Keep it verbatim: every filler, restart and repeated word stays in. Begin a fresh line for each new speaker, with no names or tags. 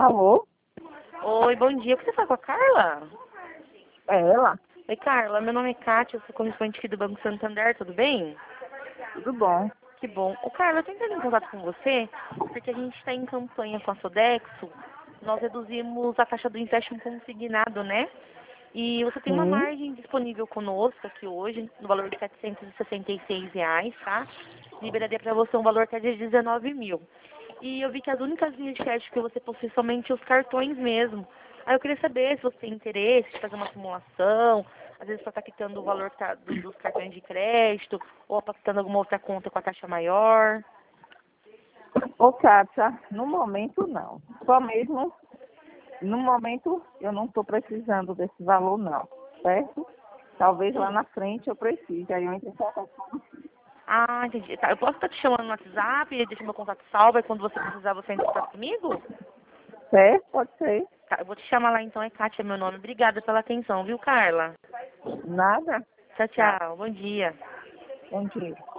Alô?
Oi, bom dia. Você fala com a Carla?
É ela?
Oi, Carla. Meu nome é Kátia, eu sou correspondente aqui do Banco Santander, tudo bem?
Tudo bom?
Que bom. Ô, Carla, eu tô entrando em contato com você porque a gente está em campanha com a Sodexo. Nós reduzimos a taxa do empréstimo consignado, né? E você tem uma
Sim.
margem disponível conosco aqui hoje, no valor de setecentos e sessenta e seis reais, tá? Liberaria para você um valor que é de dezenove mil. E eu vi que as únicas linhas de crédito que você possui somente os cartões mesmo. Aí eu queria saber se você tem interesse de fazer uma simulação, às vezes para estar quitando o valor que tá do- dos cartões de crédito, ou para quitando alguma outra conta com a taxa maior.
Ô, Kátia, no momento não. Só mesmo, no momento eu não estou precisando desse valor não, certo? Talvez lá
Sim.
na frente eu precise, aí eu entro em contato com você.
Ah, entendi. Tá, eu posso estar te chamando no WhatsApp e deixar meu contato salvo, e quando você precisar você entra em contato comigo?
Certo? Pode ser.
Tá, eu vou te chamar lá então, é Kátia meu nome. Obrigada pela atenção, viu, Carla?
Nada?
Tchau,
Tá.
tchau. Bom dia.
Bom dia.